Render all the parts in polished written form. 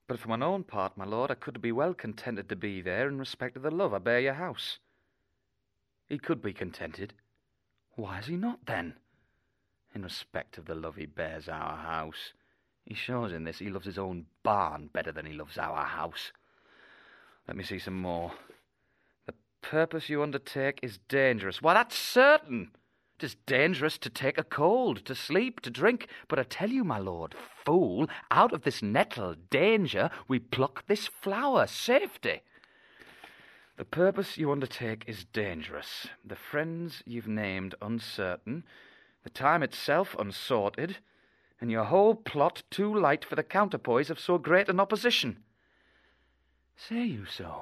But for mine own part, my lord, I could be well contented to be there in respect of the love I bear your house. He could be contented. Why is he not, then? In respect of the love he bears our house. He shows in this he loves his own barn better than he loves our house. Let me see some more. The purpose you undertake is dangerous. Why, that's certain. 'Tis dangerous to take a cold, to sleep, to drink. But I tell you, my lord, fool, out of this nettle, danger, we pluck this flower, safety. The purpose you undertake is dangerous. The friends you've named uncertain, the time itself unsorted, and your whole plot too light for the counterpoise of so great an opposition. Say you so?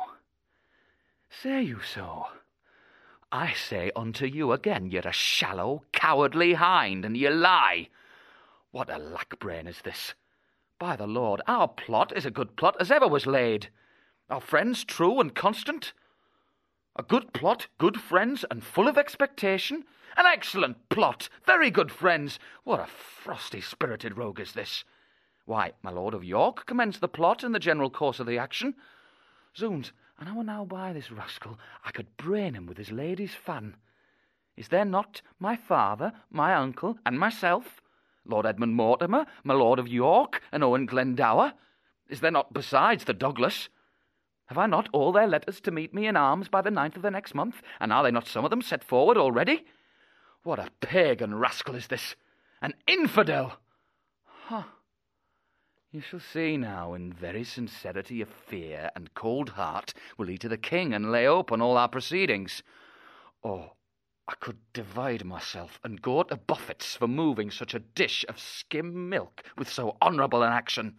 Say you so? I say unto you again, you're a shallow, cowardly hind, and you lie. What a lack-brain is this? By the Lord, our plot is a good plot as ever was laid. Our friends true and constant. A good plot, good friends, and full of expectation. An excellent plot, very good friends. What a frosty-spirited rogue is this? Why, my Lord of York commenced the plot in the general course of the action. Zounds, and I were now by this rascal, I could brain him with his lady's fan. Is there not my father, my uncle, and myself, Lord Edmund Mortimer, my Lord of York, and Owen Glendower? Is there not besides the Douglas? Have I not all their letters to meet me in arms by the 9th of the next month, and are they not some of them set forward already? What a pagan rascal is this! An infidel! Huh. You shall see now, in very sincerity of fear and cold heart, will he to the king and lay open all our proceedings. Oh, I could divide myself and go to buffets for moving such a dish of skim milk with so honourable an action.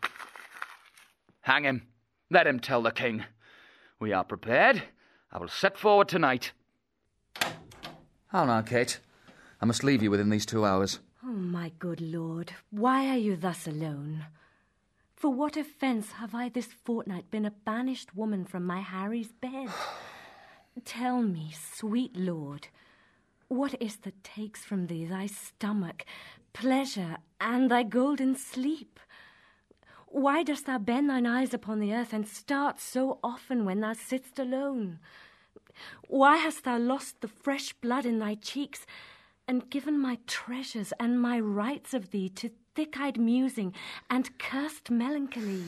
Hang him. Let him tell the king. We are prepared. I will set forward tonight. How now, Kate? I must leave you within these 2 hours. Oh, my good lord, why are you thus alone? For what offence have I this fortnight been a banished woman from my Harry's bed? Tell me, sweet lord, what is that takes from thee thy stomach, pleasure, and thy golden sleep? Why dost thou bend thine eyes upon the earth and start so often when thou sitt'st alone? Why hast thou lost the fresh blood in thy cheeks, and given my treasures and my rights of thee to thick-eyed musing and cursed melancholy?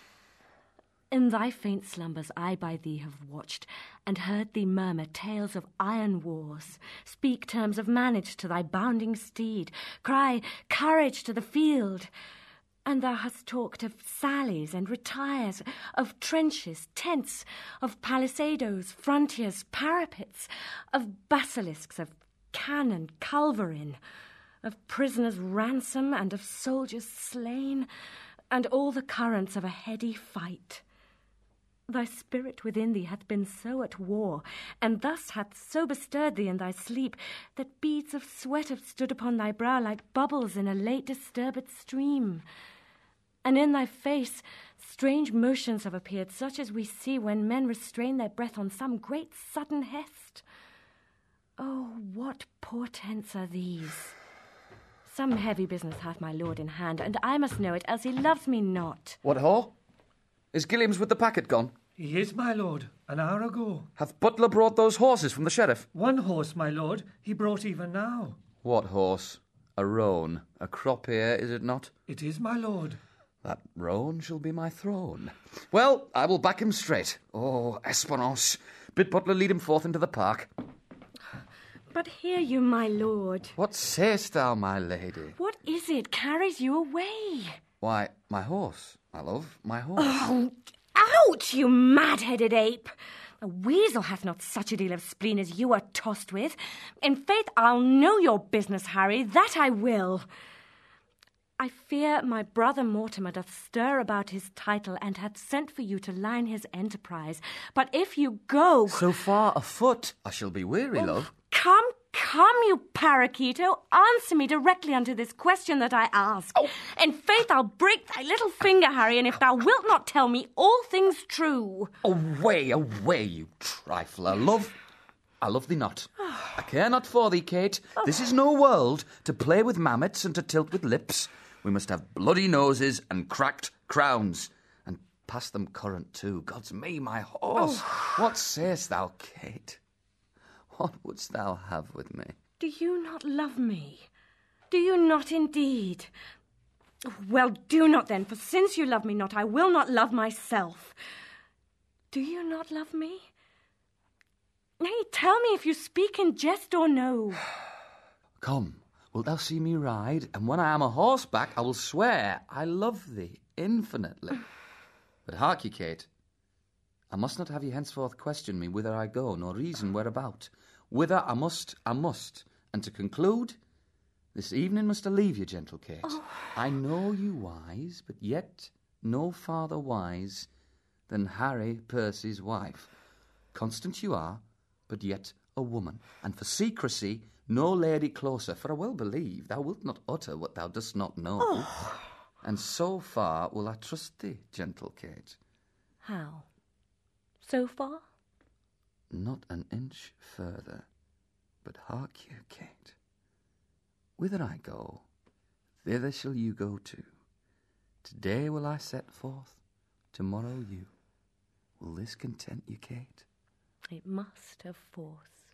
In thy faint slumbers I by thee have watched, and heard thee murmur tales of iron wars, speak terms of manage to thy bounding steed, cry courage to the field. And thou hast talked of sallies and retires, of trenches, tents, of palisadoes, frontiers, parapets, of basilisks, of cannon, culverin, of prisoners' ransom, and of soldiers slain, and all the currents of a heady fight. Thy spirit within thee hath been so at war, and thus hath so bestirred thee in thy sleep, that beads of sweat have stood upon thy brow like bubbles in a late disturbed stream. And in thy face strange motions have appeared, such as we see when men restrain their breath on some great sudden hest. Oh, what portents are these? Some heavy business hath my lord in hand, and I must know it, else he loves me not. What, ho? Is Gilliams with the packet gone? He is, my lord, an hour ago. Hath Butler brought those horses from the sheriff? One horse, my lord, he brought even now. What horse? A roan. A crop ear, is it not? It is, my lord. That roan shall be my throne. Well, I will back him straight. Oh, Esperance, bid Butler lead him forth into the park. But hear you, my lord. What sayest thou, my lady? What is it carries you away? Why, my horse, my love, my horse. Oh, out, you mad-headed ape! A weasel hath not such a deal of spleen as you are tossed with. In faith, I'll know your business, Harry, that I will. I fear my brother Mortimer doth stir about his title, and hath sent for you to line his enterprise. But if you go... So far afoot, I shall be weary, love. Come, you parakeeto, answer me directly unto this question that I ask. Oh. In faith, I'll break thy little finger, Harry, and if thou wilt not tell me all things true... Away, away, you trifler, love. I love thee not. I care not for thee, Kate. This is no world to play with mammets and to tilt with lips. We must have bloody noses and cracked crowns. And Pass them current too. God's me, my horse. What sayest thou, Kate? What wouldst thou have with me? Do you not love me? Do you not indeed? Well, do not then, for since you love me not, I will not love myself. Do you not love me? Nay, tell me if you speak in jest or no. Come, wilt thou see me ride? And when I am a horseback, I will swear I love thee infinitely. But hark ye, Kate, I must not have you henceforth question me whither I go, nor reason whereabout. Whither I must, and to conclude, this evening must I leave you, gentle Kate. I know you wise, but yet no farther wise than Harry Percy's wife. Constant you are, but yet a woman, and for secrecy no lady closer, for I well believe thou wilt not utter what thou dost not know. And so far will I trust thee, gentle Kate. How? So far? Not an inch further. But hark you, Kate. Whither I go, thither shall you go too. Today will I set forth, tomorrow you. Will this content you, Kate? It must of force.